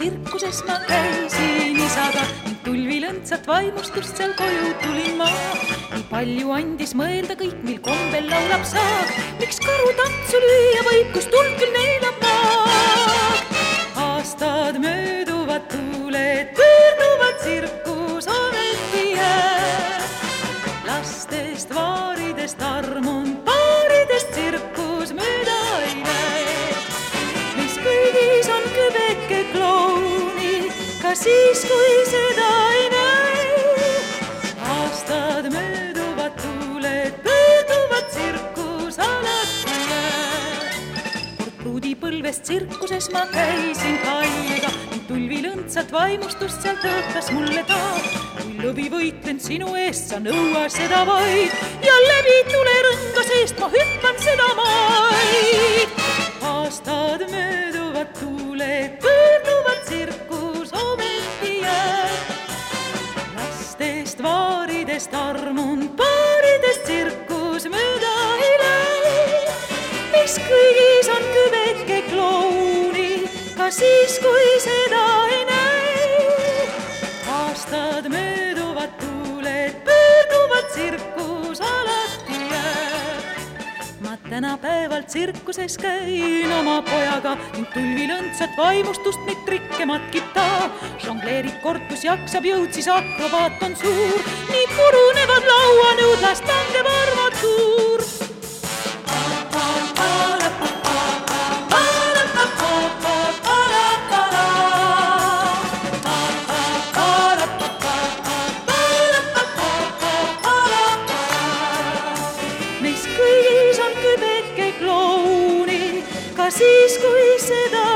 tsirkuses ma käisin isaga ning tulvilõndsat vaimustust seal koju tulin ma. Nii palju andis mõelda kõik, mil kombel laulab saag. Miks karu tantsu lüüa võib, kus tuld küll neelab maag? Aastad mööduvad, tuuled pöörduvad, tsirkus ometi jääb. Lastest, vaaridest, armund paaridest tsirkus mööda ei näe. Mis kõigis on kübeke klouni, ka siis, kui seda ei näe. Aastad mööduvad, tuuled pöörduvad, tsirkus alati jääb. Kord pruudipõlvest tsirkuses ma käisin kalliga ning tulvilõndsat vaimustust seal tõotas mulle ta. Kui lõvi võitlen sinu eest, sa nõua seda vaid ja läbi tulerõnga seest ma hüppan seda maid. Aastad mööduvad, tuuled pöörduvad, tsirkus ometi jääb. Lastest, vaaridest, armund paaridest tsirkus mööda ei lähe. Mis kõigis on kübeke klouni, ka siis, kui seda ei näe. Aastad mööduvad, tuuled pöörduvad, tsirkus alati jääb. Ma tänapäeval tsirkuses käin oma pojaga ning tulvilõndsat vaimustust meid trikke matkib ta. Žongleerib kord, kus jaksab jõud, siis akrobaat on suur. Nii purunevad lauanõudlast langeb armatuur. Mis kõigis on kübeke klouni, ka siis, kui seda